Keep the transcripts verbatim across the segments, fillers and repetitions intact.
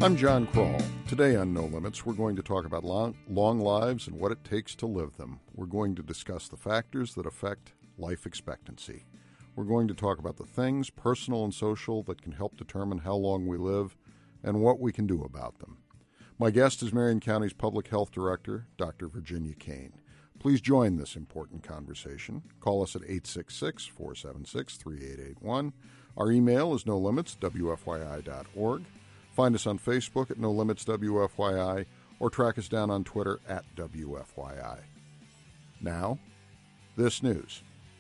I'm John Kroll. Today on No Limits, we're going to talk about long, long lives and what it takes to live them. We're going to discuss the factors that affect life expectancy. We're going to talk about the things, personal and social, that can help determine how long we live and what we can do about them. My guest is Marion County's Public Health Director, Doctor Virginia Kane. Please join this important conversation. Call us at eight six six, four seven six, three eight eight one. Our email is no limits w f y i dot org. Find us on Facebook at No Limits W F Y I or track us down on Twitter at W F Y I. Now, this news.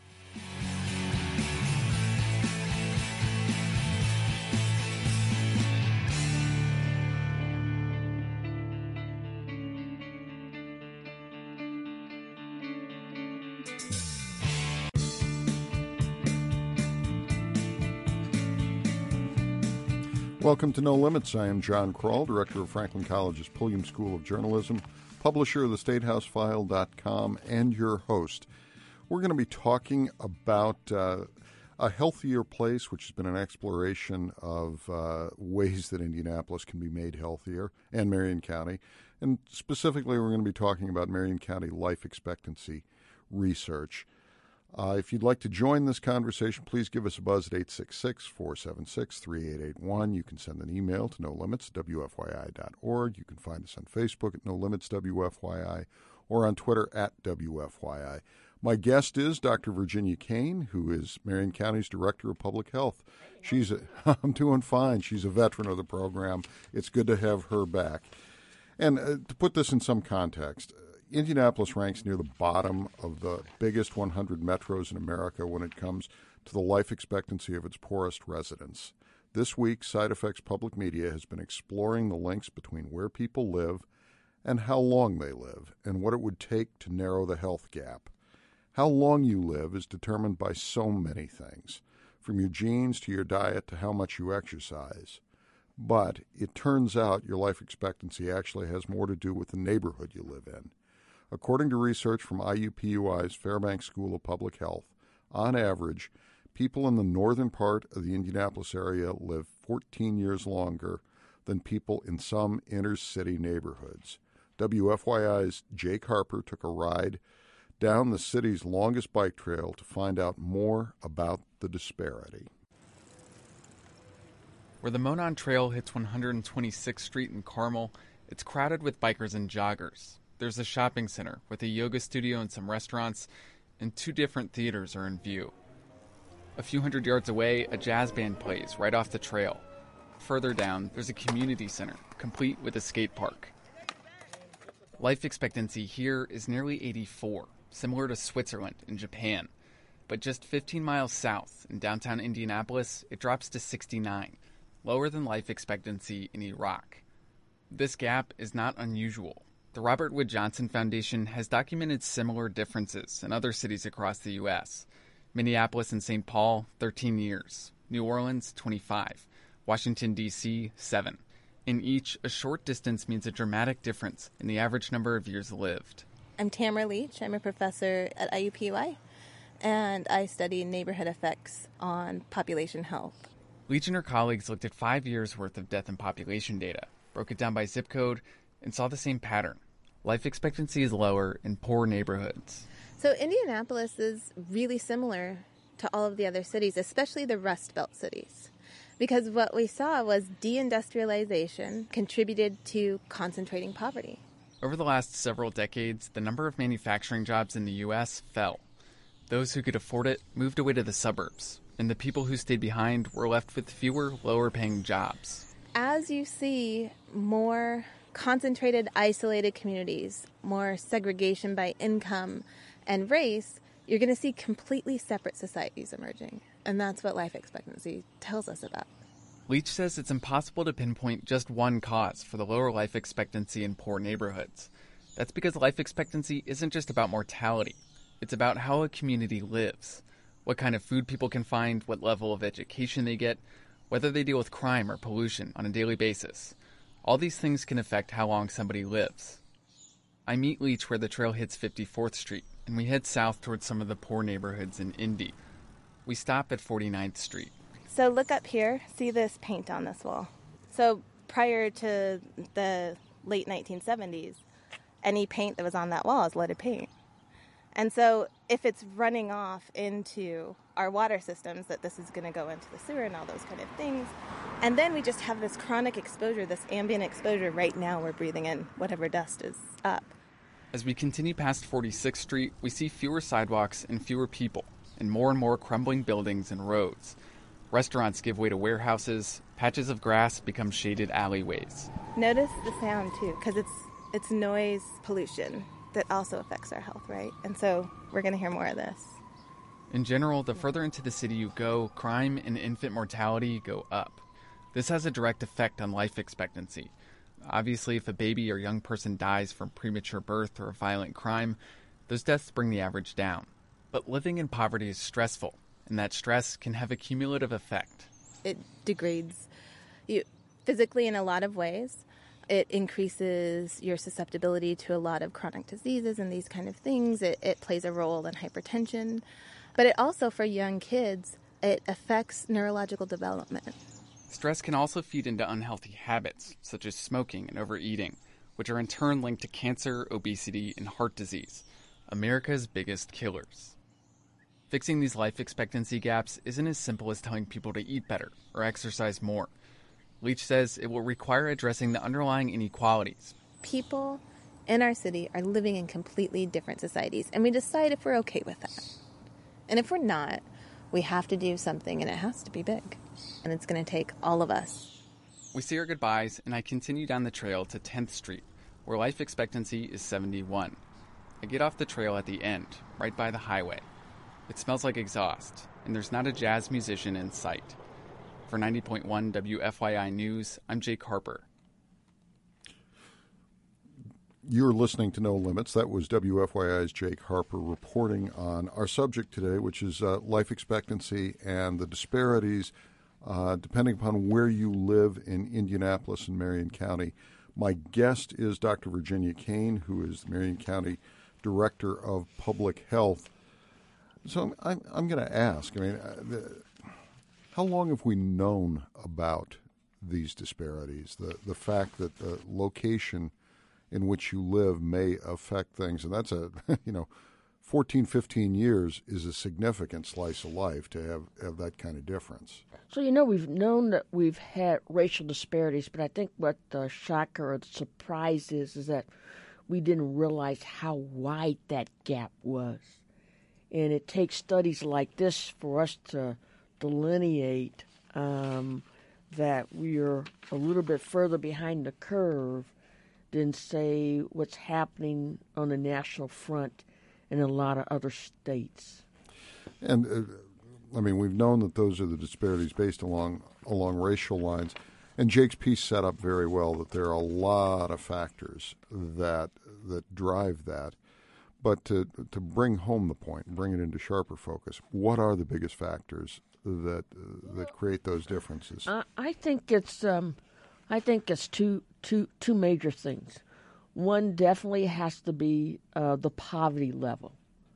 Welcome to No Limits. I am John Kroll, Director of Franklin College's Pulliam School of Journalism, publisher of the State House File dot com, and your host. We're going to be talking about uh, a healthier place, which has been an exploration of uh, ways that Indianapolis can be made healthier, and Marion County. And specifically, we're going to be talking about Marion County life expectancy research. Uh, if you'd like to join this conversation, please give us a buzz at eight six six, four seven six, three eight eight one. You can send an email to no limits w f y i dot org. You can find us on Facebook at No Limits W F Y I or on Twitter at W F Y I. My guest is Doctor Virginia Kane, who is Marion County's Director of Public Health. She's a, I'm doing fine. She's a veteran of the program. It's good to have her back. And uh, to put this in some context, Indianapolis ranks near the bottom of the biggest one hundred metros in America when it comes to the life expectancy of its poorest residents. This week, Side Effects Public Media has been exploring the links between where people live and how long they live, and what it would take to narrow the health gap. How long you live is determined by so many things, from your genes to your diet to how much you exercise. But it turns out your life expectancy actually has more to do with the neighborhood you live in. According to research from I U P U I's Fairbanks School of Public Health, on average, people in the northern part of the Indianapolis area live fourteen years longer than people in some inner-city neighborhoods. W F Y I's Jake Harper took a ride down the city's longest bike trail to find out more about the disparity. Where the Monon Trail hits one hundred twenty-sixth Street in Carmel, it's crowded with bikers and joggers. There's a shopping center with a yoga studio and some restaurants, and two different theaters are in view. A few hundred yards away, a jazz band plays right off the trail. Further down, there's a community center, complete with a skate park. Life expectancy here is nearly eighty-four, similar to Switzerland and Japan. But just fifteen miles south, in downtown Indianapolis, it drops to sixty-nine, lower than life expectancy in Iraq. This gap is not unusual. The Robert Wood Johnson Foundation has documented similar differences in other cities across the U S Minneapolis and Saint Paul, thirteen years. New Orleans, twenty-five. Washington, D C, seven. In each, a short distance means a dramatic difference in the average number of years lived. I'm Tamara Leach. I'm a professor at I U P U I, and I study neighborhood effects on population health. Leach and her colleagues looked at five years' worth of death and population data, broke it down by zip code, and saw the same pattern. Life expectancy is lower in poor neighborhoods. So Indianapolis is really similar to all of the other cities, especially the Rust Belt cities, because what we saw was deindustrialization contributed to concentrating poverty. Over the last several decades, the number of manufacturing jobs in the U S fell. Those who could afford it moved away to the suburbs, and the people who stayed behind were left with fewer, lower-paying jobs. As you see more concentrated, isolated communities, more segregation by income and race, you're going to see completely separate societies emerging. And that's what life expectancy tells us about. Leach says it's impossible to pinpoint just one cause for the lower life expectancy in poor neighborhoods. That's because life expectancy isn't just about mortality. It's about how a community lives, what kind of food people can find, what level of education they get, whether they deal with crime or pollution on a daily basis. All these things can affect how long somebody lives. I meet Leach where the trail hits fifty-fourth Street, and we head south towards some of the poor neighborhoods in Indy. We stop at forty-ninth Street. So look up here. See this paint on this wall. So prior to the late nineteen seventies, any paint that was on that wall is leaded paint. And so if it's running off into our water systems, that this is going to go into the sewer and all those kind of things. And then we just have this chronic exposure, this ambient exposure. Right now we're breathing in whatever dust is up. As we continue past forty-sixth Street, we see fewer sidewalks and fewer people, and more and more crumbling buildings and roads. Restaurants give way to warehouses, patches of grass become shaded alleyways. Notice the sound, too, because it's it's noise pollution that also affects our health, right? And so we're going to hear more of this. In general, the further into the city you go, crime and infant mortality go up. This has a direct effect on life expectancy. Obviously, if a baby or young person dies from premature birth or a violent crime, those deaths bring the average down. But living in poverty is stressful, and that stress can have a cumulative effect. It degrades you physically in a lot of ways. It increases your susceptibility to a lot of chronic diseases and these kind of things. It, it plays a role in hypertension. But it also, for young kids, it affects neurological development. Stress can also feed into unhealthy habits, such as smoking and overeating, which are in turn linked to cancer, obesity, and heart disease, America's biggest killers. Fixing these life expectancy gaps isn't as simple as telling people to eat better or exercise more. Leach says it will require addressing the underlying inequalities. People in our city are living in completely different societies, and we decide if we're okay with that. And if we're not, we have to do something, and it has to be big. And it's going to take all of us. We say our goodbyes, and I continue down the trail to tenth Street, where life expectancy is seventy-one. I get off the trail at the end, right by the highway. It smells like exhaust, and there's not a jazz musician in sight. For ninety point one W F Y I News, I'm Jake Harper. You're listening to No Limits. That was W F Y I's Jake Harper reporting on our subject today, which is uh, life expectancy and the disparities uh, depending upon where you live in Indianapolis and Marion County. My guest is Doctor Virginia Kane, who is the Marion County Director of Public Health. So I'm, I'm going to ask, I mean, uh, the, how long have we known about these disparities, the, the fact that the location in which you live may affect things? And that's a, you know, fourteen, fifteen years is a significant slice of life to have, have that kind of difference. So, you know, we've known that we've had racial disparities, but I think what the shocker or the surprise is, is that we didn't realize how wide that gap was. And it takes studies like this for us to delineate um, that we're a little bit further behind the curve than, say, what's happening on the national front in a lot of other states. And, uh, I mean, we've known that those are the disparities based along along racial lines. And Jake's piece set up very well that there are a lot of factors that that drive that. But to to bring home the point, bring it into sharper focus, what are the biggest factors that uh, that create those differences? Uh, I think it's um, I think it's two two two major things. One definitely has to be uh, the poverty level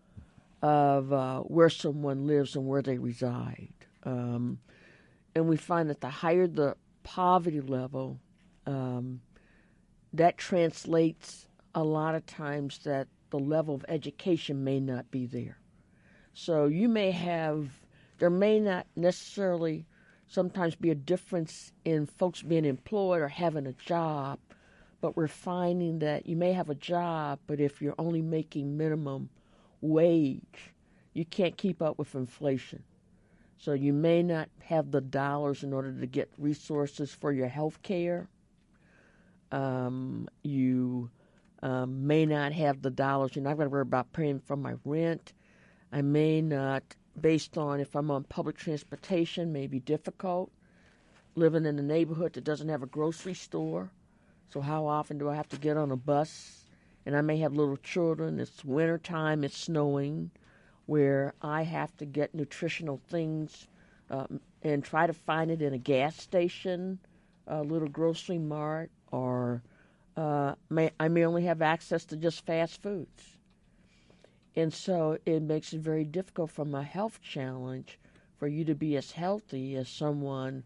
of uh, where someone lives and where they reside, um, and we find that the higher the poverty level, um, that translates a lot of times that the level of education may not be there. So you may have, there may not necessarily sometimes be a difference in folks being employed or having a job, but we're finding that you may have a job, but if you're only making minimum wage, you can't keep up with inflation. So you may not have the dollars in order to get resources for your health care. Um, you um, may not have the dollars. You're not going to worry about paying for my rent. I may not, based on if I'm on public transportation, may be difficult. Living in a neighborhood that doesn't have a grocery store. So how often do I have to get on a bus? And I may have little children. It's wintertime. It's snowing, where I have to get nutritional things um, and try to find it in a gas station, a little grocery mart, or uh, may, I may only have access to just fast foods. And so it makes it very difficult from a health challenge for you to be as healthy as someone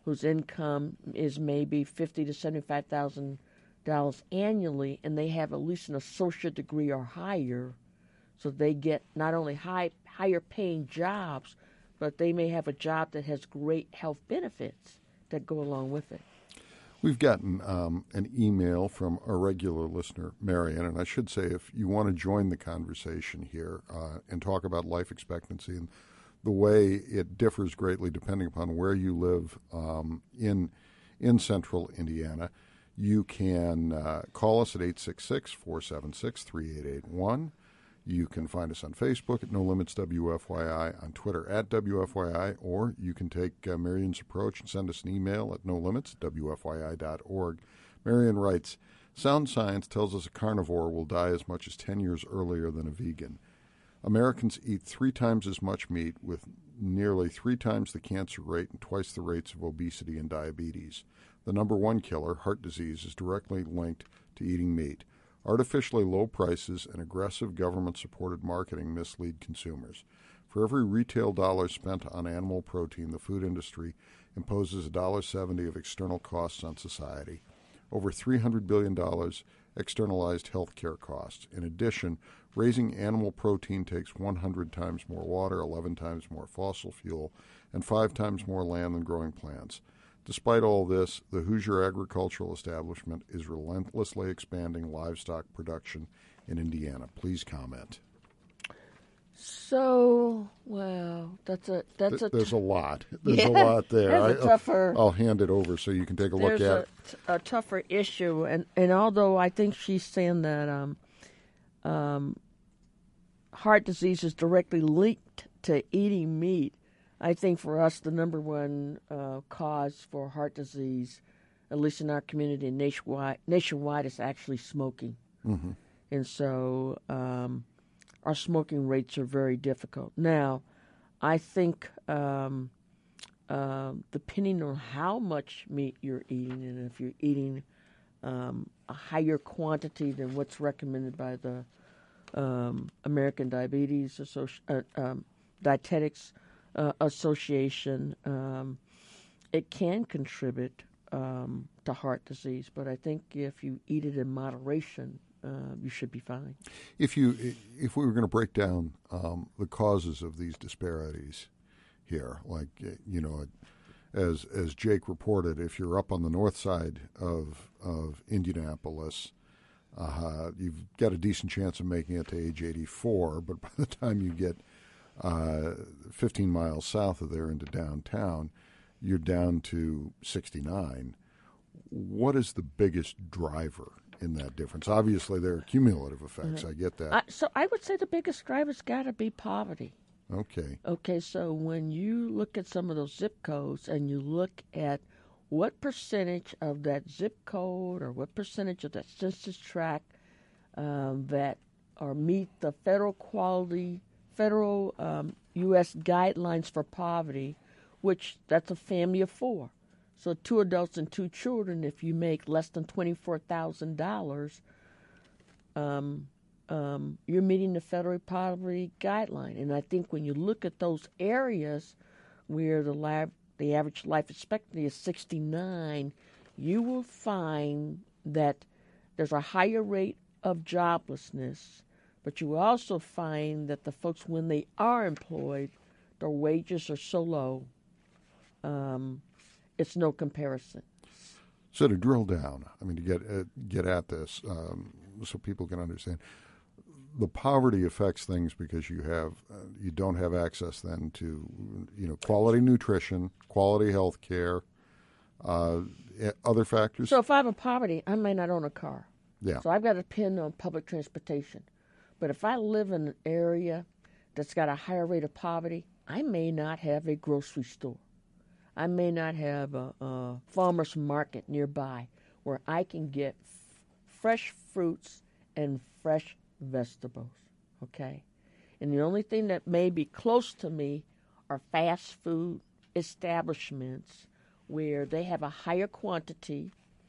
whose income is maybe fifty to seventy-five thousand dollars annually, and they have at least an associate degree or higher, so they get not only high higher paying jobs, but they may have a job that has great health benefits that go along with it. We've gotten um, an email from a regular listener, Marion, and I should say if you want to join the conversation here uh, and talk about life expectancy and the way it differs greatly depending upon where you live um, in in central Indiana, you can uh, call us at eight six six, four seven six, three eight eight one. You can find us on Facebook at No Limits W F Y I, on Twitter at W F Y I, or you can take uh, Marion's approach and send us an email at no limits W F Y I dot org. Marion writes, sound science tells us a carnivore will die as much as ten years earlier than a vegan. Americans eat three times as much meat with nearly three times the cancer rate and twice the rates of obesity and diabetes. The number one killer, heart disease, is directly linked to eating meat. Artificially low prices and aggressive government-supported marketing mislead consumers. For every retail dollar spent on animal protein, the food industry imposes one dollar seventy of external costs on society. Over three hundred billion dollars externalized health care costs. In addition, raising animal protein takes one hundred times more water, eleven times more fossil fuel, and five times more land than growing plants. Despite all this, the Hoosier agricultural establishment is relentlessly expanding livestock production in Indiana. Please comment. So, well, that's a that's Th- a there's a lot. There's yeah, a lot there. There's a I, tougher. I'll hand it over so you can take a look There's at a, it. a tougher issue, and and although I think she's saying that um, um, heart disease is directly linked to eating meat, I think for us the number one uh, cause for heart disease, at least in our community and nationwide, nationwide, is actually smoking. Mm-hmm. And so um, our smoking rates are very difficult. Now, I think um, uh, depending on how much meat you're eating, and if you're eating um, a higher quantity than what's recommended by the um, American Diabetes Associ- uh, um, Dietetics uh, Association, um, it can contribute um, to heart disease. But I think if you eat it in moderation, Uh, you should be fine. If you, if we were going to break down um, the causes of these disparities here, like you know, as as Jake reported, if you're up on the north side of of Indianapolis, uh, you've got a decent chance of making it to age eighty-four. But by the time you get uh, fifteen miles south of there into downtown, you're down to sixty-nine. What is the biggest driver in that difference? Obviously, there are cumulative effects. Uh-huh. I get that. I, so I would say the biggest driver's got to be poverty. Okay. Okay, so when you look at some of those zip codes and you look at what percentage of that zip code or what percentage of that census tract um, that or meet the federal quality, federal um, U S guidelines for poverty, which that's a family of four. So two adults and two children, if you make less than twenty-four thousand dollars, um, um, you're meeting the federal poverty guideline. And I think when you look at those areas where the lab, the average life expectancy is sixty-nine, you will find that there's a higher rate of joblessness, but you will also find that the folks, when they are employed, their wages are so low. Um, It's no comparison. So to drill down, I mean, to get uh, get at this, um, so people can understand, the poverty affects things because you have uh, you don't have access then to you know quality nutrition, quality health care, uh, other factors. So if I have a poverty, I may not own a car. Yeah. So I've got to depend on public transportation. But if I live in an area that's got a higher rate of poverty, I may not have a grocery store. I may not have a, a farmer's market nearby where I can get f- fresh fruits and fresh vegetables, okay? And the only thing that may be close to me are fast food establishments where they have a higher quantity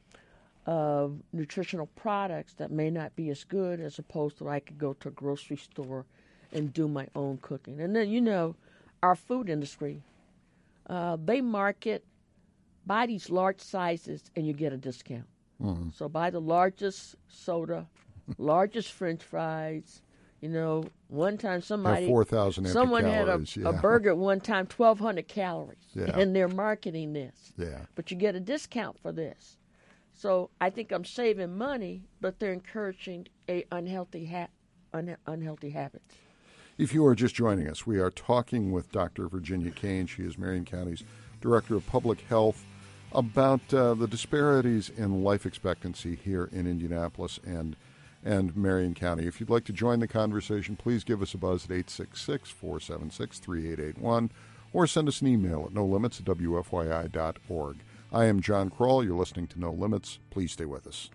of nutritional products that may not be as good as opposed to I could go to a grocery store and do my own cooking. And then, you know, our food industry, Uh, they market buy these large sizes and you get a discount. Mm-hmm. So buy the largest soda, largest French fries. You know, one time somebody Have four thousand empty someone calories, had a, yeah. a burger at one time, twelve hundred calories, Yeah. and they're marketing this. Yeah. But you get a discount for this. So I think I'm saving money, but they're encouraging a unhealthy ha- un- unhealthy habits. If you are just joining us, we are talking with Doctor Virginia Kane. She is Marion County's Director of Public Health about uh, the disparities in life expectancy here in Indianapolis and and Marion County. If you'd like to join the conversation, please give us a buzz at eight six six, four seven six, three eight eight one or send us an email at no limits at w f y i dot org. I am John Kroll. You're listening to No Limits. Please stay with us.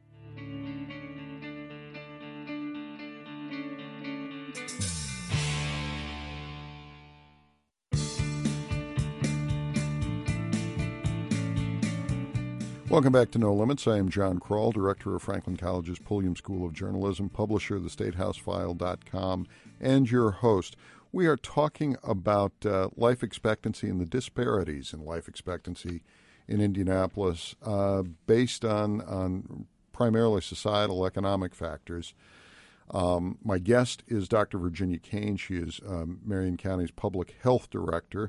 Welcome back to No Limits. I am John Kroll, Director of Franklin College's Pulliam School of Journalism, publisher of the state house file dot com, and your host. We are talking about uh, life expectancy and the disparities in life expectancy in Indianapolis uh, based on, on primarily societal economic factors. Um, my guest is Doctor Virginia Kane. She is um, Marion County's Public Health Director.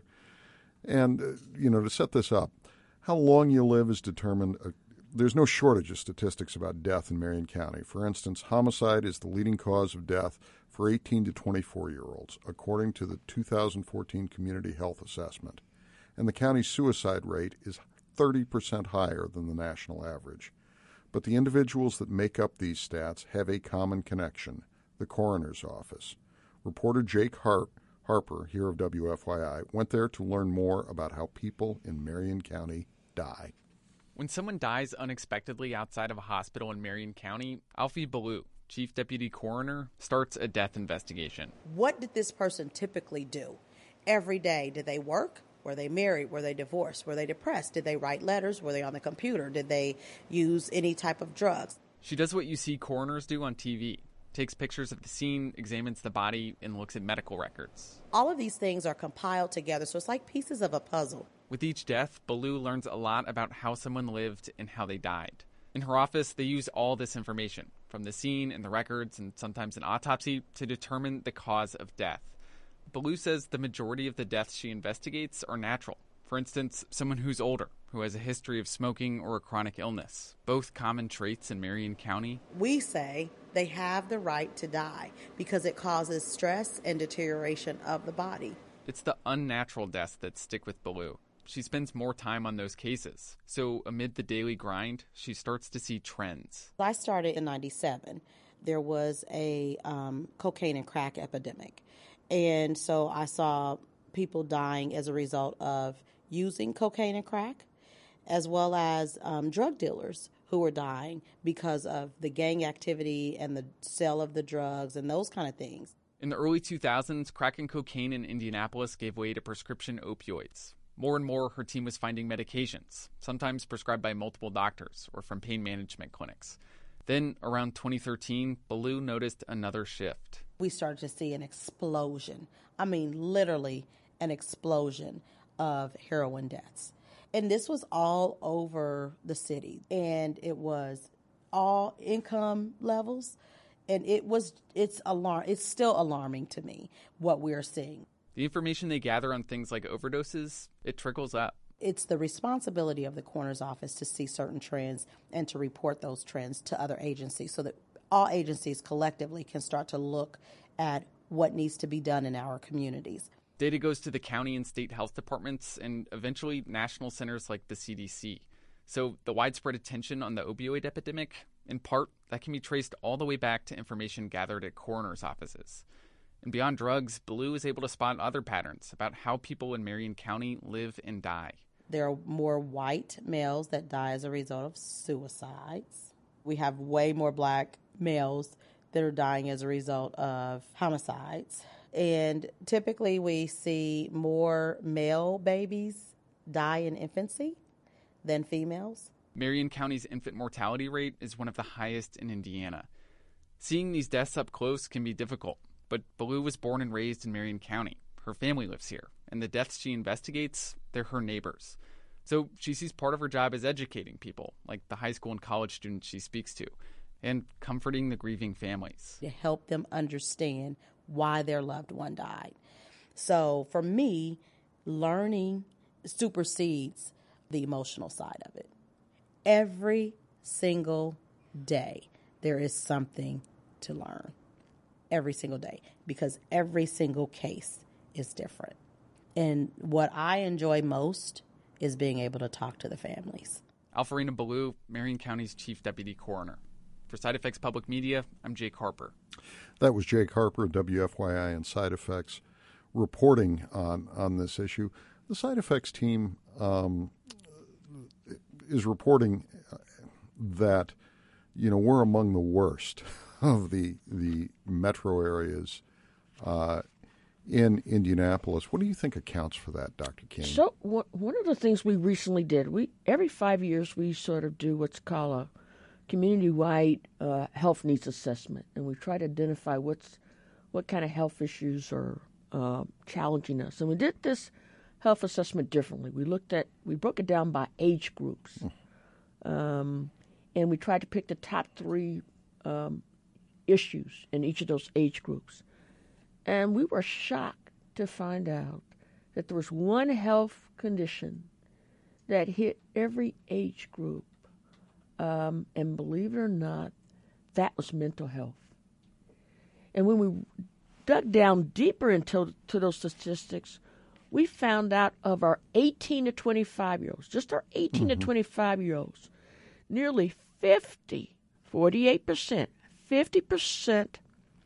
And, uh, you know, to set this up, how long you live is determined. Uh, there's no shortage of statistics about death in Marion County. For instance, homicide is the leading cause of death for eighteen to twenty-four-year-olds, according to the two thousand fourteen Community Health Assessment. And the county's suicide rate is thirty percent higher than the national average. But the individuals that make up these stats have a common connection, the coroner's office. Reporter Jake Hart Harper, here of W F Y I, went there to learn more about how people in Marion County die. When someone dies unexpectedly outside of a hospital in Marion County, Alfie Ballou, Chief Deputy Coroner, starts a death investigation. What did this person typically do? Every day, did they work? Were they married? Were they divorced? Were they depressed? Did they write letters? Were they on the computer? Did they use any type of drugs? She does what you see coroners do on T V. Takes pictures of the scene, examines the body, and looks at medical records. All of these things are compiled together, so it's like pieces of a puzzle. With each death, Ballou learns a lot about how someone lived and how they died. In her office, they use all this information, from the scene and the records and sometimes an autopsy, to determine the cause of death. Ballou says the majority of the deaths she investigates are natural. For instance, someone who's older, who has a history of smoking or a chronic illness, both common traits in Marion County. We say they have the right to die because it causes stress and deterioration of the body. It's the unnatural deaths that stick with Ballou. She spends more time on those cases. So amid the daily grind, she starts to see trends. I started in ninety-seven. There was a um, cocaine and crack epidemic. And so I saw people dying as a result of using cocaine and crack, as well as um, drug dealers who were dying because of the gang activity and the sale of the drugs and those kind of things. In the early two thousands, crack and cocaine in Indianapolis gave way to prescription opioids. More and more, her team was finding medications, sometimes prescribed by multiple doctors or from pain management clinics. Then, around twenty thirteen, Ballou noticed another shift. We started to see an explosion. I mean, literally an explosion of heroin deaths. And this was all over the city. And it was all income levels. And it was, it's alarm, it's still alarming to me what we're seeing. The information they gather on things like overdoses, it trickles up. It's the responsibility of the coroner's office to see certain trends and to report those trends to other agencies so that all agencies collectively can start to look at what needs to be done in our communities. Data goes to the county and state health departments and eventually national centers like the C D C. So the widespread attention on the opioid epidemic, in part, that can be traced all the way back to information gathered at coroner's offices. And beyond drugs, Ballou is able to spot other patterns about how people in Marion County live and die. There are more white males that die as a result of suicides. We have way more black males that are dying as a result of homicides. And typically we see more male babies die in infancy than females. Marion County's infant mortality rate is one of the highest in Indiana. Seeing these deaths up close can be difficult, but Ballou was born and raised in Marion County. Her family lives here, and the deaths she investigates, they're her neighbors. So she sees part of her job as educating people, like the high school and college students she speaks to, and comforting the grieving families. To help them understand why their loved one died. So for me, learning supersedes the emotional side of it. Every single day, there is something to learn. Every single day, because every single case is different. And what I enjoy most is being able to talk to the families. Alfarina Ballou, Marion County's Chief Deputy Coroner. For Side Effects Public Media, I'm Jake Harper. That was Jake Harper, W F Y I and Side Effects, reporting on, on this issue. The Side Effects team um, is reporting that, you know, we're among the worst of the the metro areas uh, in Indianapolis. What do you think accounts for that, Doctor King? So w- one of the things we recently did, we every five years we sort of do what's called a community-wide uh, health needs assessment, and we try to identify what's what kind of health issues are uh, challenging us. And we did this health assessment differently. We looked at we broke it down by age groups, um, and we tried to pick the top three um, issues in each of those age groups. And we were shocked to find out that there was one health condition that hit every age group. Um, and believe it or not, that was mental health. And when we dug down deeper into to those statistics, we found out of our eighteen to twenty-five-year-olds, just our eighteen mm-hmm. to twenty-five-year-olds, nearly fifty, forty-eight percent, fifty percent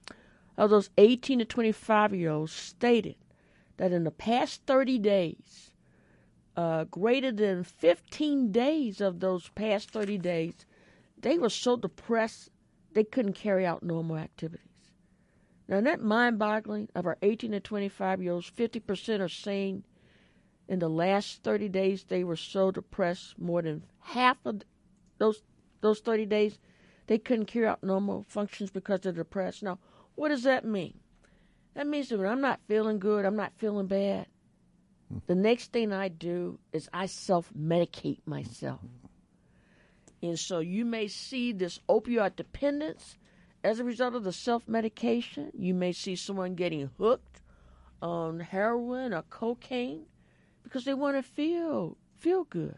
of those eighteen to twenty-five-year-olds stated that in the past thirty days, uh, greater than fifteen days of those past thirty days, they were so depressed they couldn't carry out normal activities. Now, isn't that mind-boggling? Of our eighteen to twenty-five-year-olds, fifty percent are saying in the last thirty days they were so depressed, more than half of those those thirty days, they couldn't carry out normal functions because they're depressed. Now, what does that mean? That means that when I'm not feeling good, I'm not feeling bad, the next thing I do is I self-medicate myself. And so you may see this opioid dependence as a result of the self-medication. You may see someone getting hooked on heroin or cocaine because they want to feel feel good.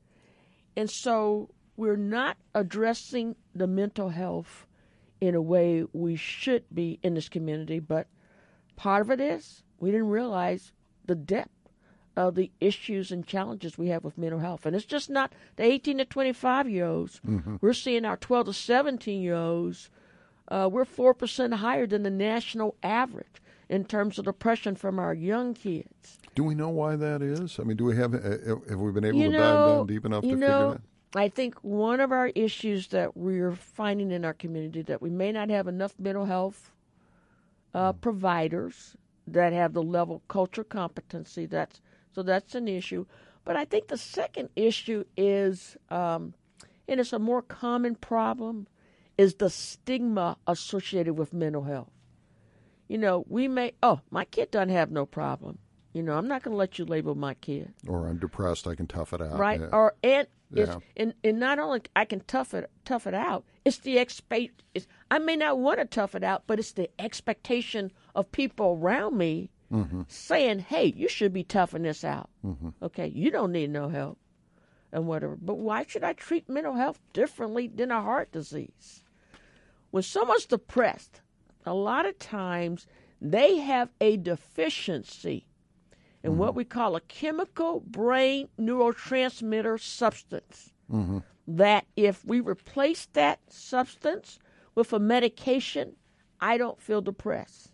And so we're not addressing the mental health in a way we should be in this community, but part of it is we didn't realize the depth of the issues and challenges we have with mental health. And it's just not the eighteen to twenty-five-year-olds. Mm-hmm. We're seeing our twelve to seventeen-year-olds. Uh, we're four percent higher than the national average in terms of depression from our young kids. Do we know why that is? I mean, do we have have we been able you to know, dive down deep enough to you figure know, it out? I think one of our issues that we're finding in our community that we may not have enough mental health uh, mm. providers that have the level of culture competency. That's so that's an issue. But I think the second issue is, um, and it's a more common problem, is the stigma associated with mental health. You know, we may, oh, my kid doesn't have no problem. You know, I'm not going to let you label my kid. Or I'm depressed, I can tough it out. Right? Yeah. Or and it's, yeah. and, and not only I can tough it tough it out, it's the expect. It's, I may not want to tough it out, but it's the expectation of people around me mm-hmm. saying, "Hey, you should be toughing this out. Mm-hmm. Okay, you don't need no help, and whatever." But why should I treat mental health differently than a heart disease? When someone's depressed, a lot of times they have a deficiency in mm-hmm. what we call a chemical brain neurotransmitter substance. Mm-hmm. That if we replace that substance with a medication, I don't feel depressed.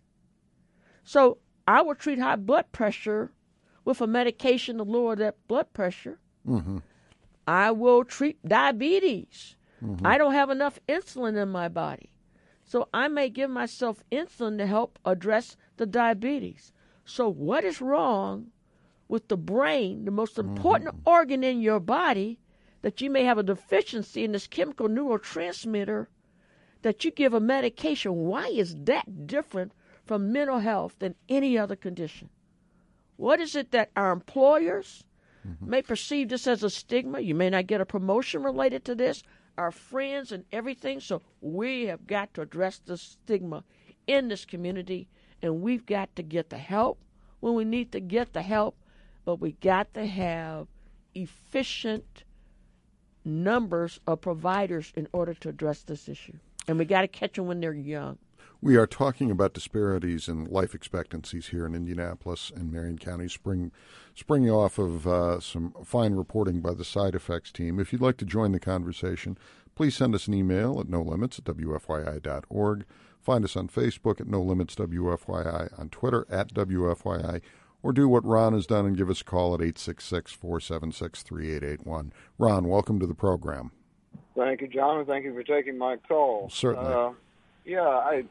So I will treat high blood pressure with a medication to lower that blood pressure. Mm-hmm. I will treat diabetes. Mm-hmm. I don't have enough insulin in my body. So I may give myself insulin to help address the diabetes. So what is wrong with the brain, the most important mm-hmm. organ in your body, that you may have a deficiency in this chemical neurotransmitter that you give a medication? Why is that different from mental health than any other condition? What is it that our employers, mm-hmm. may perceive this as a stigma. You may not get a promotion related to this, our friends and everything. So we have got to address the stigma in this community, and we've got to get the help when we need to get the help, but we got to have efficient numbers of providers in order to address this issue. And we got to catch them when they're young. We are talking about disparities in life expectancies here in Indianapolis and Marion County, spring, springing off of uh, some fine reporting by the Side Effects team. If you'd like to join the conversation, please send us an email at no limits at w f y i dot org. Find us on Facebook at No Limits W F Y I, on Twitter at W F Y I, or do what Ron has done and give us a call at eight six six, four seven six, three eight eight one. Ron, welcome to the program. Thank you, John, and thank you for taking my call. Certainly. Uh, yeah, I,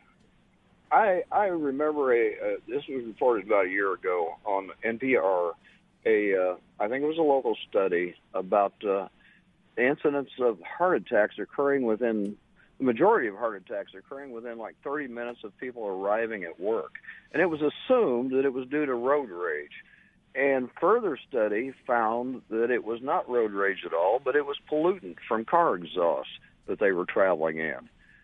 I, I remember a. Uh, this was reported about a year ago on N P R. A, uh, I think it was a local study about uh, the incidence of heart attacks occurring within. The majority of heart attacks occurring within like thirty minutes of people arriving at work, and it was assumed that it was due to road rage. And further study found that it was not road rage at all, but it was pollutant from car exhaust that they were traveling in.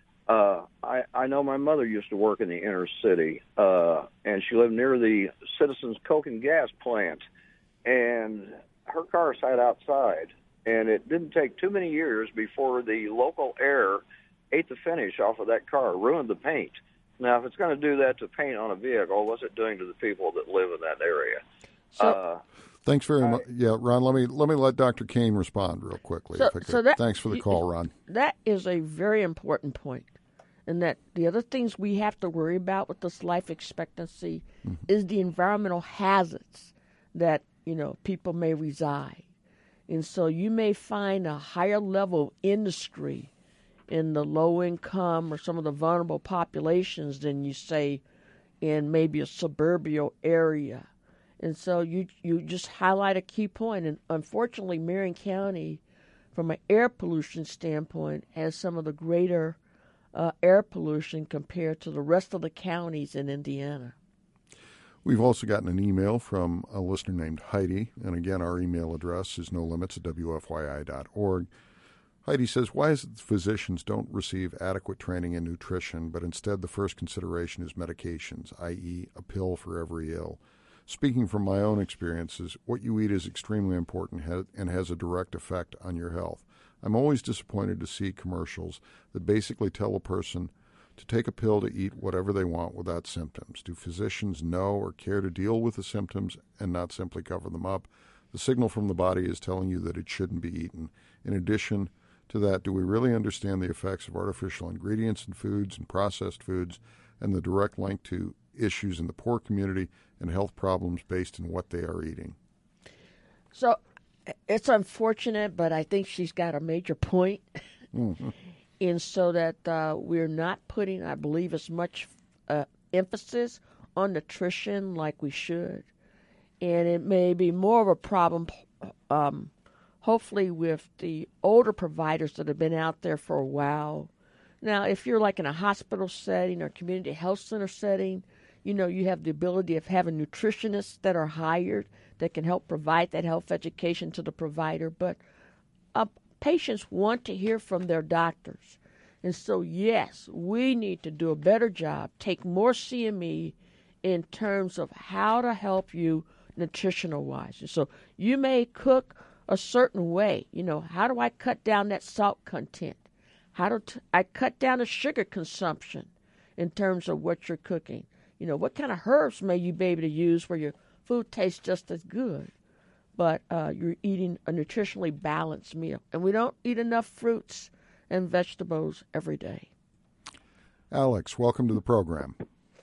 Uh, I, I know my mother used to work in the inner city, uh, and she lived near the Citizens Coke and Gas plant, and her car sat outside, and it didn't take too many years before the local air ate the finish off of that car, ruined the paint. Now, if it's going to do that to paint on a vehicle, what's it doing to the people that live in that area? So, uh, thanks very I, much. Yeah, Ron, let me let me let Doctor Kane respond real quickly. So, if I could. so that, Thanks for the call, Ron. That is a very important point. And that the other things we have to worry about with this life expectancy mm-hmm. is the environmental hazards that, you know, people may reside. And so you may find a higher level of industry in the low income or some of the vulnerable populations than you say in maybe a suburban area. And so you you just highlight a key point. And unfortunately, Marion County, from an air pollution standpoint, has some of the greater uh, air pollution compared to the rest of the counties in Indiana. We've also gotten an email from a listener named Heidi. And again, our email address is no limits at w f y i dot org. Heidi says, why is it that physicians don't receive adequate training in nutrition, but instead the first consideration is medications, that is a pill for every ill? Speaking from my own experiences, what you eat is extremely important and has a direct effect on your health. I'm always disappointed to see commercials that basically tell a person to take a pill to eat whatever they want without symptoms. Do physicians know or care to deal with the symptoms and not simply cover them up? The signal from the body is telling you that it shouldn't be eaten. In addition to that, do we really understand the effects of artificial ingredients in foods and processed foods and the direct link to issues in the poor community and health problems based on what they are eating? So it's unfortunate, but I think she's got a major point. Mm-hmm. in so that uh, we're not putting, I believe, as much uh, emphasis on nutrition like we should. And it may be more of a problem um, hopefully with the older providers that have been out there for a while. Now, if you're like in a hospital setting or community health center setting, you know, you have the ability of having nutritionists that are hired that can help provide that health education to the provider. But uh, patients want to hear from their doctors. And so, yes, we need to do a better job, take more C M E in terms of how to help you nutritional-wise. And so you may cook a certain way. You know, how do I cut down that salt content? How do t- I cut down the sugar consumption in terms of what you're cooking? You know, what kind of herbs may you be able to use where your food tastes just as good, but uh, you're eating a nutritionally balanced meal? And we don't eat enough fruits and vegetables every day. Alex, welcome to the program.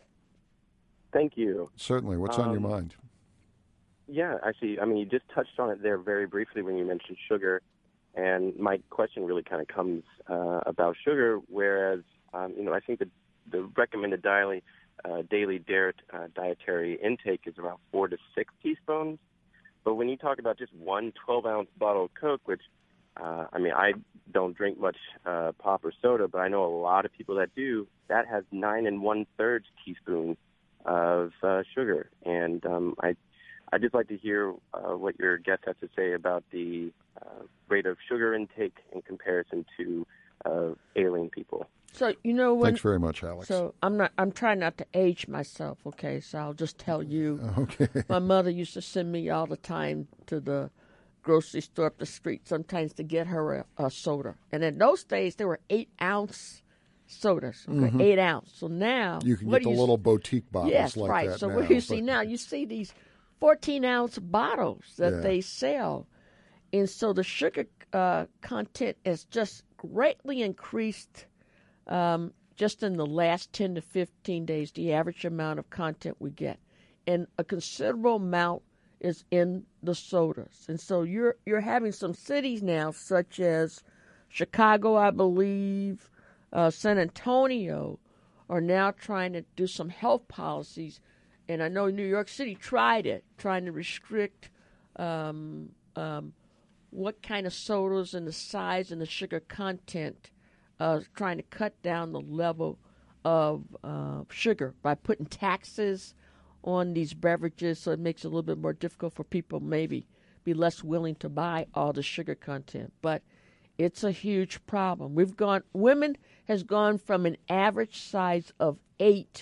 Thank you. Certainly. What's um, on your mind? Yeah, actually, I mean, you just touched on it there very briefly when you mentioned sugar. And my question really kind of comes uh, about sugar, whereas, um, you know, I think that the recommended daily, uh, daily uh, dietary intake is around four to six teaspoons. But when you talk about just one twelve-ounce bottle of Coke, which, uh, I mean, I don't drink much uh, pop or soda, but I know a lot of people that do, that has nine and one-third teaspoons of uh, sugar. And um, I I'd just like to hear uh, what your guest has to say about the uh, rate of sugar intake in comparison to uh, ailing people. So you know when, Thanks very much, Alex. So I'm not. I'm trying not to age myself. Okay, so I'll just tell you. Okay. My mother used to send me all the time to the grocery store up the street, sometimes to get her a, a soda. And in those days, there were eight ounce sodas. Okay, Mhm. eight ounce. So now You can what get do the you little s- boutique bottles yes, like right. that So now. what do you see but- now? You see these fourteen ounce bottles that Yeah. they sell, and so the sugar uh, content has just greatly increased. Um, just in the last ten to fifteen days, the average amount of content we get. And a considerable amount is in the sodas. And so you're you're having some cities now, such as Chicago, I believe, uh, San Antonio, are now trying to do some health policies. And I know New York City tried it, trying to restrict um, um, what kind of sodas and the size and the sugar content, uh, trying to cut down the level of uh, sugar by putting taxes on these beverages, so it makes it a little bit more difficult for people maybe be less willing to buy all the sugar content. But it's a huge problem. We've gone, women has gone from an average size of eight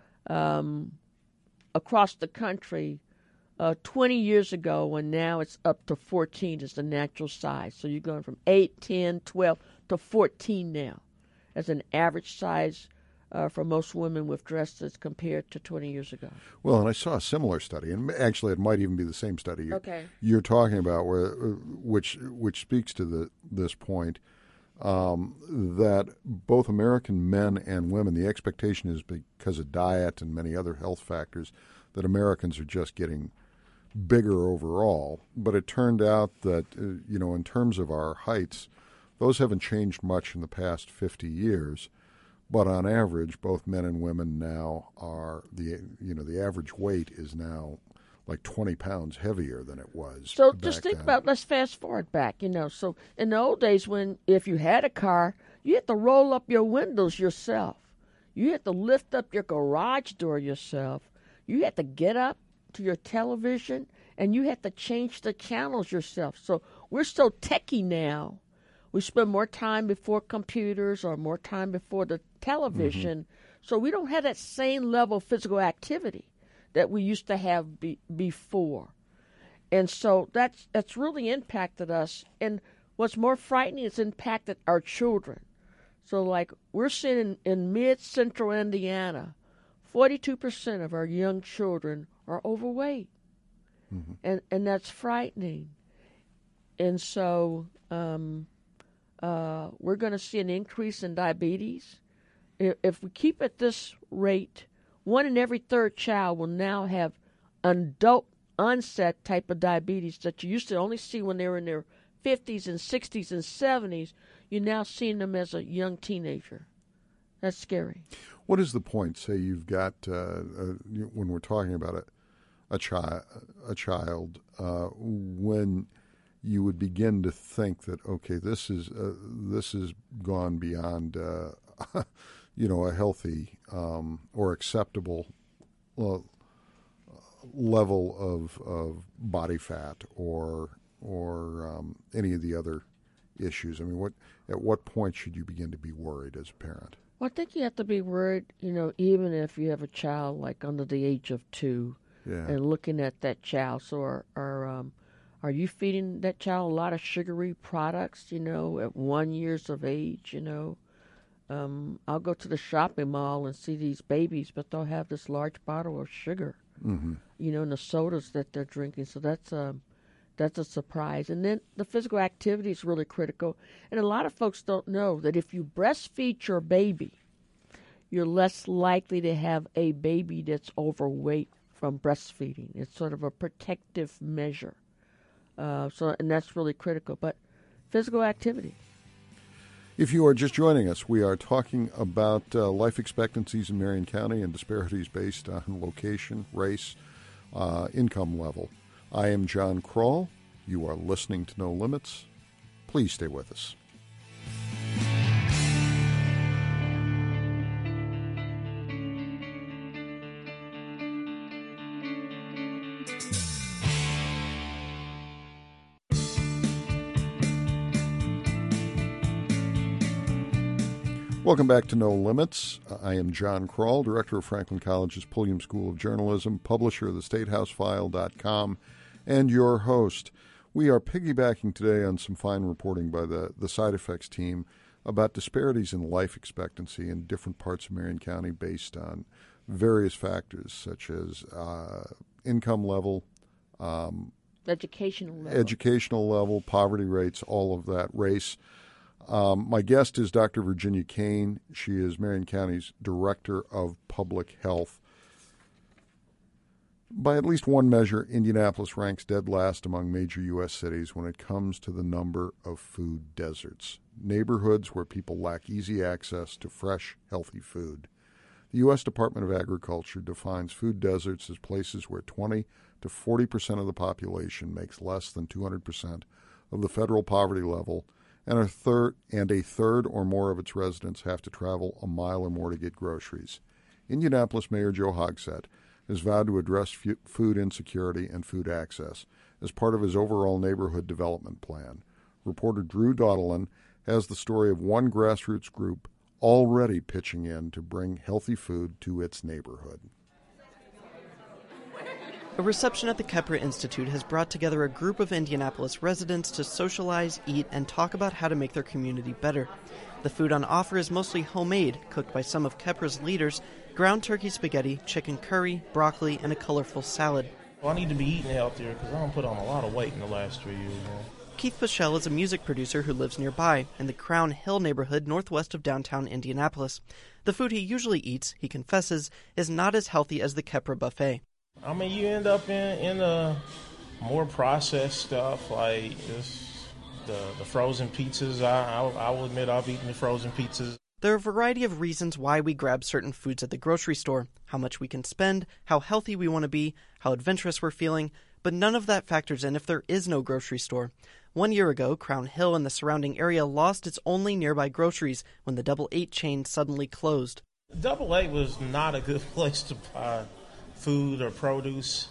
um, across the country uh, twenty years ago, and now it's up to fourteen is the natural size. So you're going from eight, ten, twelve to fourteen now as an average size uh, for most women with dresses compared to twenty years ago. Well, and I saw a similar study, and actually it might even be the same study you're, Okay. you're talking about, where which which speaks to the this point, um, that both American men and women, the expectation is because of diet and many other health factors, that Americans are just getting bigger overall. But it turned out that, uh, you know, in terms of our heights, those haven't changed much in the past fifty years. But on average, both men and women now are, the you know, the average weight is now like twenty pounds heavier than it was. So back just think then. about, let's fast forward back, you know. So in the old days, when if you had a car, you had to roll up your windows yourself. You had to lift up your garage door yourself. You had to get up to your television, and you had to change the channels yourself. So we're so techie now. We spend more time before computers or more time before the television. Mm-hmm. So we don't have that same level of physical activity that we used to have be, before. And so that's that's really impacted us. And what's more frightening is impacted our children. So like we're seeing in, in mid-central Indiana, forty-two percent of our young children are overweight. Mm-hmm. And, and that's frightening. And so um, uh, we're going to see an increase in diabetes. If, if we keep at this rate, one in every third child will now have adult onset type of diabetes that you used to only see when they were in their fifties and sixties and seventies. You're now seeing them as a young teenager. That's scary. What is the point? Say you've got, uh, uh, when we're talking about a, a, chi- a child, uh, when you would begin to think that, okay, this is uh, this has gone beyond, uh, you know, a healthy um, or acceptable uh, level of of body fat or or um, any of the other issues. I mean, what at what point should you begin to be worried as a parent? Well, I think you have to be worried, you know, even if you have a child like under the age of two, yeah. and looking at that child. So are are um, are you feeding that child a lot of sugary products, you know, at one years of age, you know? Um, I'll go to the shopping mall and see these babies, but they'll have this large bottle of sugar, mm-hmm. you know, in the sodas that they're drinking. So that's um, that's a surprise. And then the physical activity is really critical. And a lot of folks don't know that if you breastfeed your baby, you're less likely to have a baby that's overweight from breastfeeding. It's sort of a protective measure. Uh, so, and that's really critical. But physical activity. If you are just joining us, we are talking about uh, life expectancies in Marion County and disparities based on location, race, uh, income level. I am John Kroll. You are listening to No Limits. Please stay with us. Welcome back to No Limits. I am John Kroll, director of Franklin College's Pulliam School of Journalism, publisher of the state house file dot com, and your host. We are piggybacking today on some fine reporting by the, the Side Effects team about disparities in life expectancy in different parts of Marion County based on various factors such as uh, income level, um, educational level. educational level, poverty rates, all of that, race. Um, my guest is Doctor Virginia Kane. She is Marion County's Director of Public Health. By at least one measure, Indianapolis ranks dead last among major U S cities when it comes to the number of food deserts, neighborhoods where people lack easy access to fresh, healthy food. The U S Department of Agriculture defines food deserts as places where twenty to forty percent of the population makes less than two hundred percent of the federal poverty level, and a third and a third or more of its residents have to travel a mile or more to get groceries. Indianapolis Mayor Joe Hogsett has vowed to address f- food insecurity and food access as part of his overall neighborhood development plan. Reporter Drew Doddelin has the story of one grassroots group already pitching in to bring healthy food to its neighborhood. A reception at the Kepra Institute has brought together a group of Indianapolis residents to socialize, eat, and talk about how to make their community better. The food on offer is mostly homemade, cooked by some of Kepra's leaders: ground turkey spaghetti, chicken curry, broccoli, and a colorful salad. Well, I need to be eating healthier because I don't put on a lot of weight in the last three years. Man. Keith Pichelle is a music producer who lives nearby in the Crown Hill neighborhood northwest of downtown Indianapolis. The food he usually eats, he confesses, is not as healthy as the Kepra buffet. I mean, you end up in in the more processed stuff like this, the the frozen pizzas. I, I I will admit I've eaten the frozen pizzas. There are a variety of reasons why we grab certain foods at the grocery store: how much we can spend, how healthy we want to be, how adventurous we're feeling. But none of that factors in if there is no grocery store. One year ago, Crown Hill and the surrounding area lost its only nearby groceries when the Double Eight chain suddenly closed. Double Eight was not a good place to buy food or produce,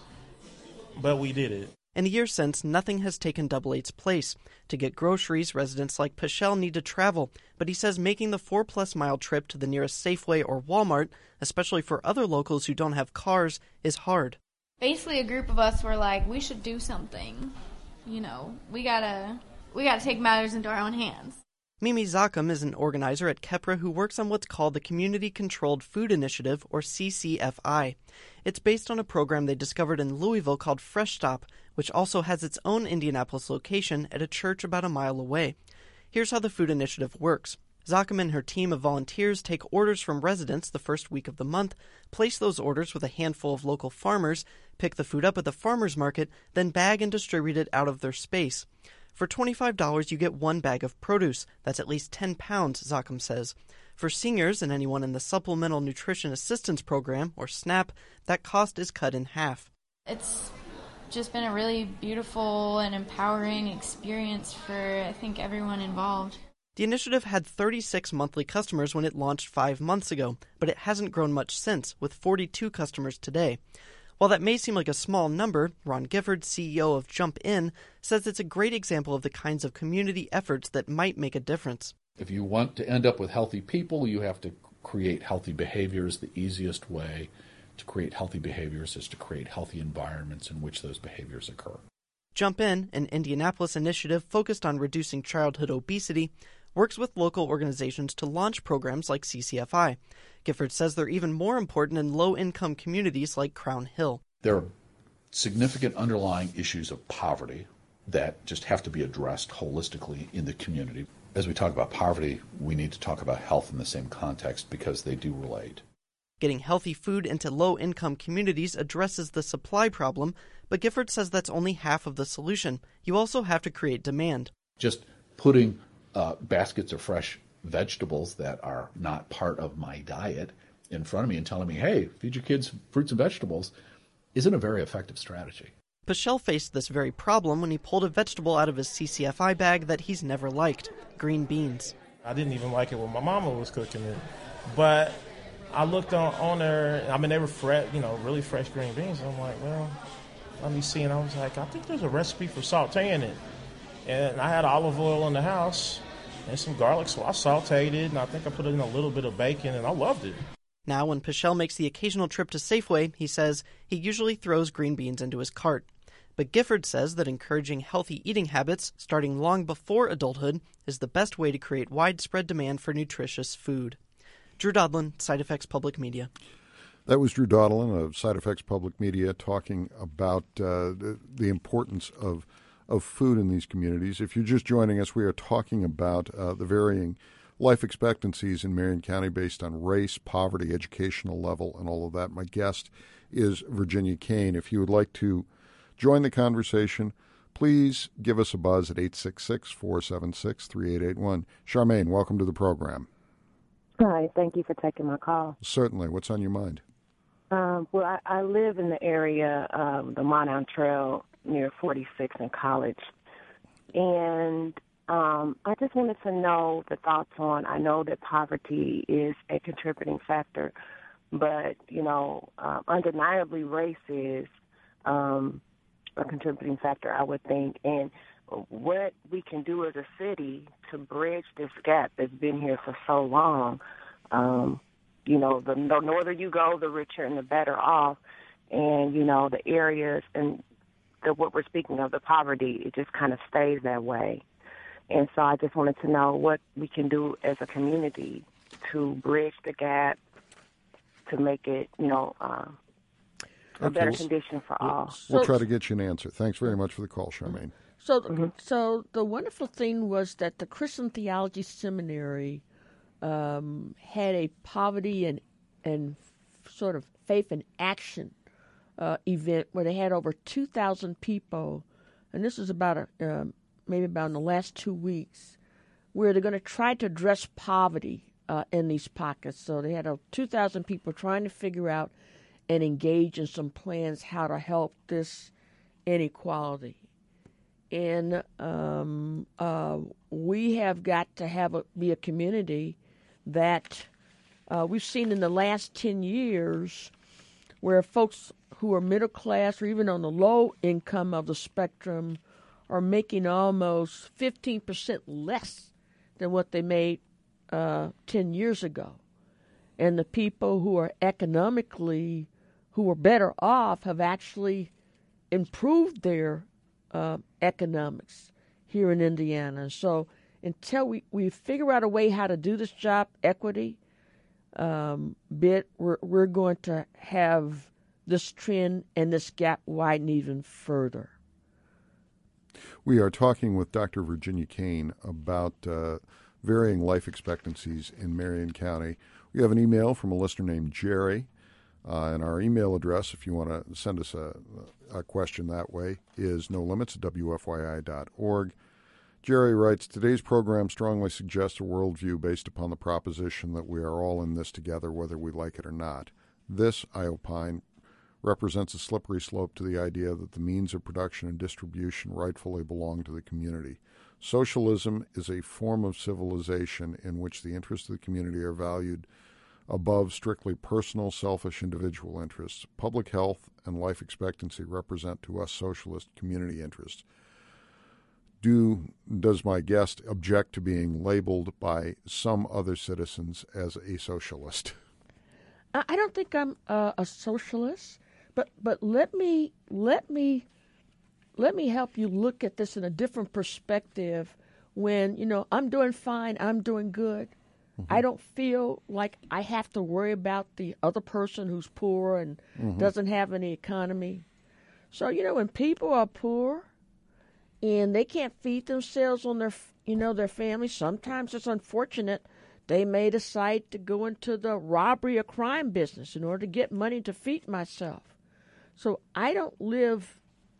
but we did it. In the years since, nothing has taken Double Eight's place. To get groceries, residents like Pichelle need to travel, but he says making the four-plus mile trip to the nearest Safeway or Walmart, especially for other locals who don't have cars, is hard. Basically, a group of us were like, we should do something. You know, we gotta, we gotta take matters into our own hands. Mimi Zakam is an organizer at Kepra who works on what's called the Community Controlled Food Initiative, or C C F I. It's based on a program they discovered in Louisville called Fresh Stop, which also has its own Indianapolis location at a church about a mile away. Here's how the food initiative works. Zakam and her team of volunteers take orders from residents the first week of the month, place those orders with a handful of local farmers, pick the food up at the farmers market, then bag and distribute it out of their space. For twenty-five dollars, you get one bag of produce. That's at least ten pounds, Zakam says. For seniors and anyone in the Supplemental Nutrition Assistance Program, or SNAP, that cost is cut in half. It's just been a really beautiful and empowering experience for, I think, everyone involved. The initiative had thirty-six monthly customers when it launched five months ago, but it hasn't grown much since, with forty-two customers today. While that may seem like a small number, Ron Gifford, C E O of Jump In, says it's a great example of the kinds of community efforts that might make a difference. If you want to end up with healthy people, you have to create healthy behaviors. The easiest way to create healthy behaviors is to create healthy environments in which those behaviors occur. Jump In, an Indianapolis initiative focused on reducing childhood obesity, works with local organizations to launch programs like C C F I. Gifford says they're even more important in low-income communities like Crown Hill. There are significant underlying issues of poverty that just have to be addressed holistically in the community. As we talk about poverty, we need to talk about health in the same context because they do relate. Getting healthy food into low-income communities addresses the supply problem, but Gifford says that's only half of the solution. You also have to create demand. Just putting uh, baskets of fresh vegetables that are not part of my diet in front of me and telling me, hey, feed your kids fruits and vegetables, isn't a very effective strategy. Pichelle faced this very problem when he pulled a vegetable out of his C C F I bag that he's never liked, green beans. I didn't even like it when my mama was cooking it. But I looked on, on there, I mean, they were fresh, you know, really fresh green beans. I'm like, well, let me see. And I was like, I think there's a recipe for sauteing it. And I had olive oil in the house. and some garlic. So I sauteed it, and I think I put in a little bit of bacon, and I loved it. Now, when Pichelle makes the occasional trip to Safeway, he says he usually throws green beans into his cart. But Gifford says that encouraging healthy eating habits starting long before adulthood is the best way to create widespread demand for nutritious food. Drew Dodlin, Side Effects Public Media. That was Drew Dodlin of Side Effects Public Media talking about uh, the, the importance of of food in these communities. If you're just joining us, we are talking about uh, the varying life expectancies in Marion County based on race, poverty, educational level, and all of that. My guest is Virginia Kane. If you would like to join the conversation, please give us a buzz at eight six six, four seven six, three eight eight one. Charmaine, welcome to the program. Hi, thank you for taking my call. Certainly. What's on your mind? Um, well, I, I live in the area of the Monown Trail near forty-six and College. And um, I just wanted to know the thoughts on, I know that poverty is a contributing factor, but, you know, uh, undeniably race is um, a contributing factor, I would think. And what we can do as a city to bridge this gap that's been here for so long. Um, you know, the, the norther you go, the richer and the better off. And, you know, the areas and the, what we're speaking of, the poverty, it just kind of stays that way. And so I just wanted to know what we can do as a community to bridge the gap, to make it, you know, uh, a Okay. better condition for all. We'll try to get you an answer. Thanks very much for the call, Charmaine. So, mm-hmm. so the wonderful thing was that the Christian Theology Seminary um, had a poverty and and sort of faith and action uh, event where they had over two thousand people, and this is about a, uh, maybe about in the last two weeks, where they're going to try to address poverty uh, in these pockets. So they had uh, two thousand people trying to figure out and engage in some plans how to help this inequality. And um, uh, we have got to have a, be a community that uh, we've seen in the last ten years where folks who are middle class or even on the low income of the spectrum are making almost fifteen percent less than what they made uh, ten years ago. And the people who are economically, who are better off, have actually improved their Uh, economics here in Indiana. So until we, we figure out a way how to do this job, equity, um, bit, we're, we're going to have this trend and this gap widen even further. We are talking with Doctor Virginia Kane about uh, varying life expectancies in Marion County. We have an email from a listener named Jerry. Uh, and our email address, if you want to send us a, a question that way, is no limits at w f y i dot org. Jerry writes, today's program strongly suggests a worldview based upon the proposition that we are all in this together, whether we like it or not. This, I opine, represents a slippery slope to the idea that the means of production and distribution rightfully belong to the community. Socialism is a form of civilization in which the interests of the community are valued above strictly personal, selfish individual interests. Public health and life expectancy represent to us socialist community interests. Do does my guest object to being labeled by some other citizens as a socialist? I don't think I'm uh, a socialist, but but let me let me let me help you look at this in a different perspective. When you know I'm doing fine, I'm doing good. Mm-hmm. I don't feel like I have to worry about the other person who's poor and mm-hmm. doesn't have any economy. So, you know, when people are poor and they can't feed themselves on their, you know, their family, sometimes it's unfortunate they may decide to go into the robbery or crime business in order to get money to feed myself. So I don't live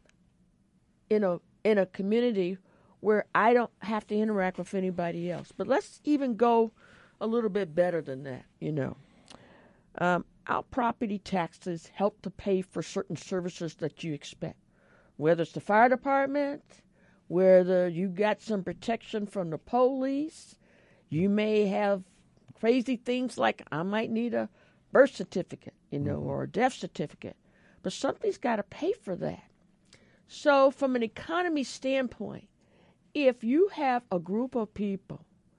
in a in a community where I don't have to interact with anybody else. But let's even go a little bit better than that, you know. Um, our property taxes help to pay for certain services that you expect, whether it's the fire department, whether you got some protection from the police. You may have crazy things like I might need a birth certificate, you know, mm-hmm. or a death certificate, but somebody's got to pay for that. So from an economy standpoint, if you have a group of people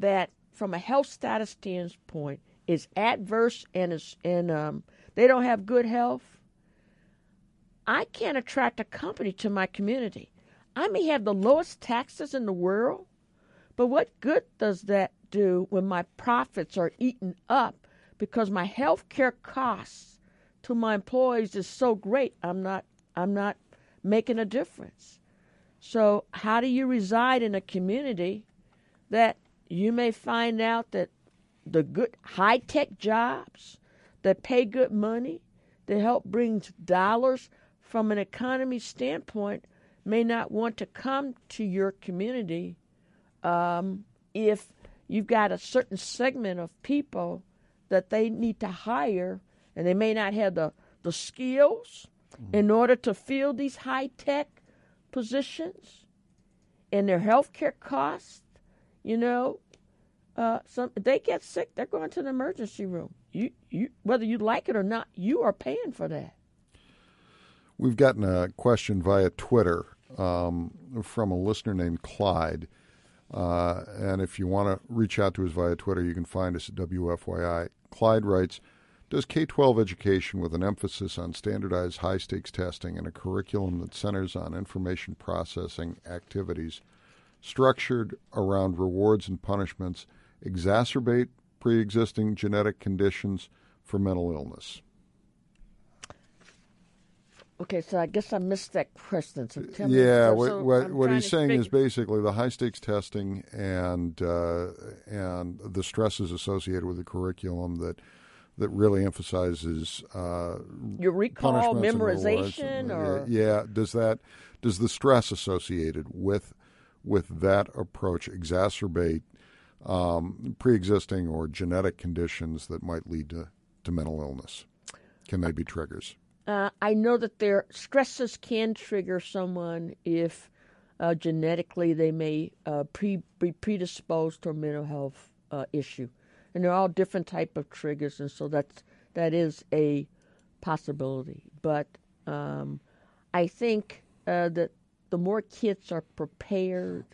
that from a health status standpoint is adverse and is and um, they don't have good health, I can't attract a company to my community. I may have the lowest taxes in the world, but what good does that do when my profits are eaten up because my health care costs to my employees is so great? I'm not I'm not making a difference. So how do you reside in a community that you may find out that the good high-tech jobs that pay good money, that help bring dollars from an economy standpoint, may not want to come to your community um, if you've got a certain segment of people that they need to hire, and they may not have the, the skills mm-hmm. in order to fill these high-tech positions, and their health care costs, you know, uh, some they get sick, they're going to the emergency room. You, you, whether you like it or not, you are paying for that. We've gotten a question via Twitter um, from a listener named Clyde. Uh, and if you want to reach out to us via Twitter, you can find us at W F Y I. Clyde writes, does K twelve education with an emphasis on standardized high-stakes testing and a curriculum that centers on information processing activities structured around rewards and punishments exacerbate pre-existing genetic conditions for mental illness? Okay, so I guess I missed that question. So tell yeah, me, what, so what, what he's saying figure. is basically the high-stakes testing and uh, and the stresses associated with the curriculum that that really emphasizes uh, your recall, memorization, and, or yeah, does that does the stress associated with with that approach exacerbate um, pre-existing or genetic conditions that might lead to, to mental illness? Can they be triggers? Uh, I know that their stresses can trigger someone if uh, genetically they may uh, pre- be predisposed to a mental health uh, issue, and they're all different type of triggers, and so that's that is a possibility. But um, I think uh, that the more kids are prepared,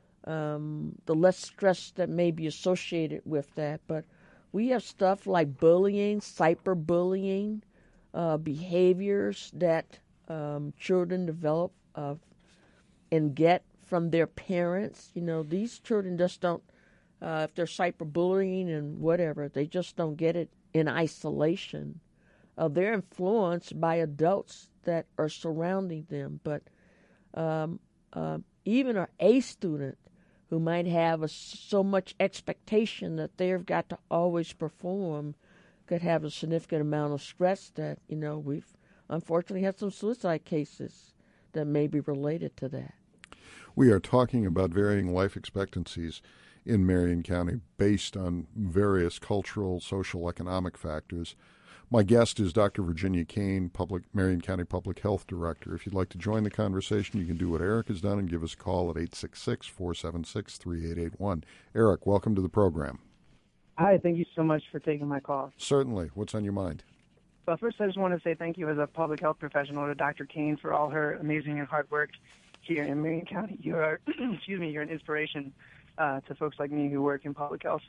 um, the less stress that may be associated with that. But we have stuff like bullying, cyberbullying. Uh, behaviors that um, children develop uh, and get from their parents. You know, these children just don't, uh, if they're cyberbullying and whatever, they just don't get it in isolation. Uh, they're influenced by adults that are surrounding them. But um, uh, even an A student who might have a, so much expectation that they've got to always perform could have a significant amount of stress that, you know, we've unfortunately had some suicide cases that may be related to that. We are talking about varying life expectancies in Marion County based on various cultural, social, economic factors. My guest is Doctor Virginia Kane, Public Marion County Public Health Director. If you'd like to join the conversation, you can do what Eric has done and give us a call at eight six six, four seven six, three eight eight one. Eric, welcome to the program. Hi, thank you so much for taking my call. Certainly. What's on your mind? Well, first, I just want to say thank you as a public health professional to Doctor Kane for all her amazing and hard work here in Marion County. You are, excuse me, you're an inspiration uh, to folks like me who work in public health.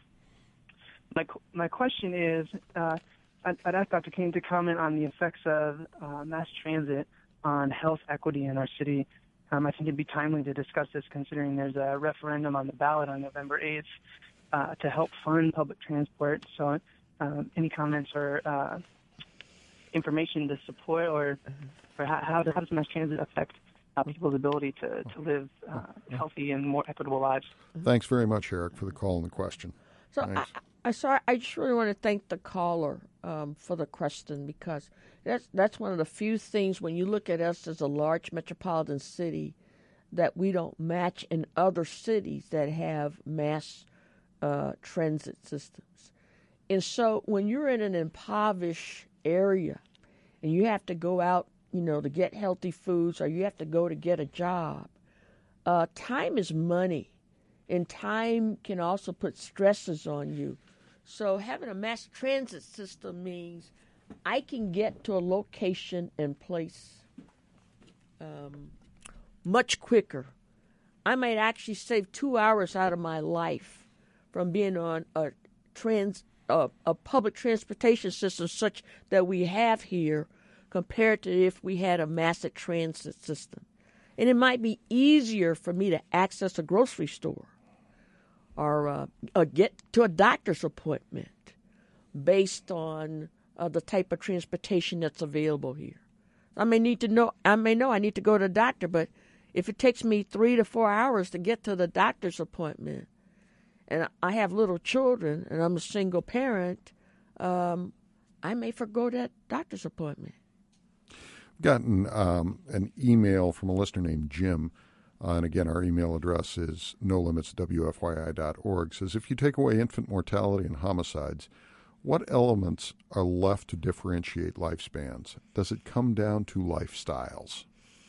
My my question is, uh, I'd, I'd ask Doctor Kane to comment on the effects of uh, mass transit on health equity in our city. Um, I think it'd be timely to discuss this, considering there's a referendum on the ballot on November eighth. Uh, to help fund public transport. So um, any comments or uh, information to support or, or how, how, does, how does mass transit affect uh, people's ability to, to live uh, healthy and more equitable lives? Thanks very much, Eric, for the call and the question. So I, I, sorry, I just really want to thank the caller um, for the question, because that's, that's one of the few things when you look at us as a large metropolitan city that we don't match in other cities that have mass Uh, transit systems. And so when you're in an impoverished area and you have to go out, you know, to get healthy foods, or you have to go to get a job, uh, time is money, and time can also put stresses on you. So having a mass transit system means I can get to a location and place um, much quicker. I might actually save two hours out of my life from being on a trans a, a public transportation system such that we have here compared to if we had a massive transit system. And it might be easier for me to access a grocery store or, uh, or get to a doctor's appointment based on uh, the type of transportation that's available here. I may need to know, I may know I need to go to the doctor, but if it takes me three to four hours to get to the doctor's appointment, and I have little children, and I'm a single parent, um, I may forgo that doctor's appointment. I've gotten um, an email from a listener named Jim, uh, and again, our email address is no limits w f y i dot org. Says, if you take away infant mortality and homicides, what elements are left to differentiate lifespans? Does it come down to lifestyles?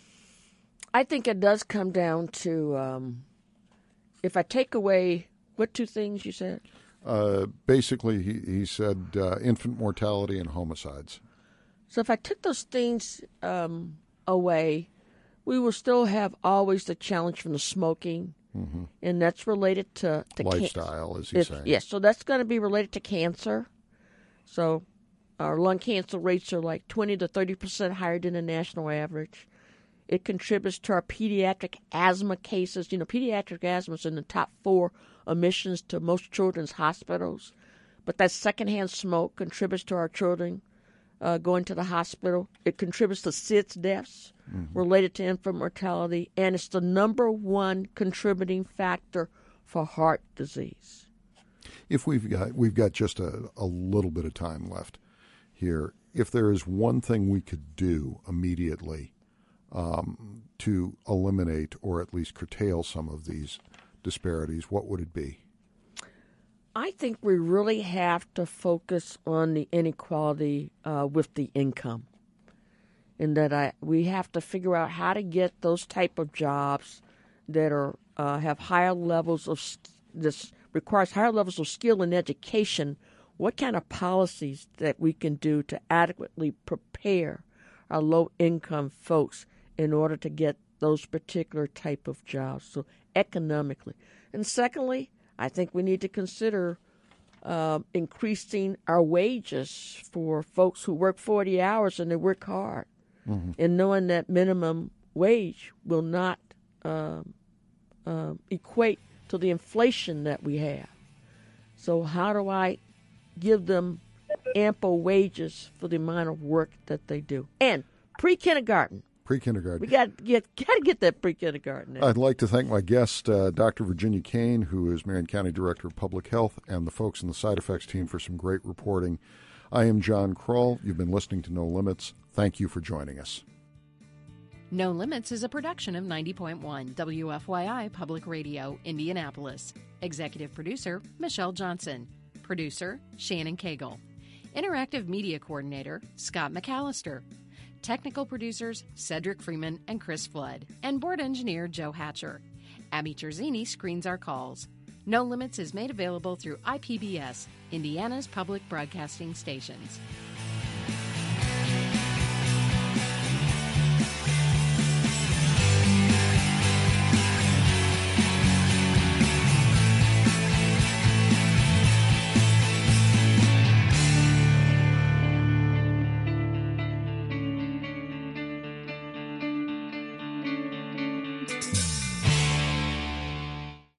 I think it does come down to, um, if I take away, what two things you said? Uh, basically, he, he said uh, infant mortality and homicides. So if I took those things um, away, we will still have always the challenge from the smoking, mm-hmm. and that's related to, to lifestyle, can- as he's saying. Yes, so that's going to be related to cancer. So our lung cancer rates are like twenty to thirty percent higher than the national average. It contributes to our pediatric asthma cases. You know, pediatric asthma is in the top four emissions to most children's hospitals. But that secondhand smoke contributes to our children uh, going to the hospital. It contributes to S I D S deaths mm-hmm. related to infant mortality. And it's the number one contributing factor for heart disease. If we've got we've got just a, a little bit of time left here, if there is one thing we could do immediately um, to eliminate or at least curtail some of these disparities, what would it be? I think we really have to focus on the inequality uh, with the income, in that I we have to figure out how to get those type of jobs that are uh, have higher levels of this. requires higher levels of skill and education, what kind of policies that we can do to adequately prepare our low-income folks in order to get those particular type of jobs, so economically. And secondly, I think we need to consider uh, increasing our wages for folks who work forty hours and they work hard, mm-hmm. and knowing that minimum wage will not uh, uh, equate to the inflation that we have. So how do I give them ample wages for the amount of work that they do? And pre-kindergarten. Pre-kindergarten. We got to get, got to get that pre-kindergarten in. I'd like to thank my guest, uh, Doctor Virginia Kane, who is Marion County Director of Public Health, and the folks in the Side Effects team for some great reporting. I am John Kroll. You've been listening to No Limits. Thank you for joining us. No Limits is a production of ninety point one W F Y I Public Radio, Indianapolis. Executive producer, Michelle Johnson. Producer, Shannon Cagle. Interactive Media Coordinator, Scott McAllister. Technical producers, Cedric Freeman and Chris Flood. And board engineer, Joe Hatcher. Abby Terzini screens our calls. No Limits is made available through I P B S, Indiana's public broadcasting stations.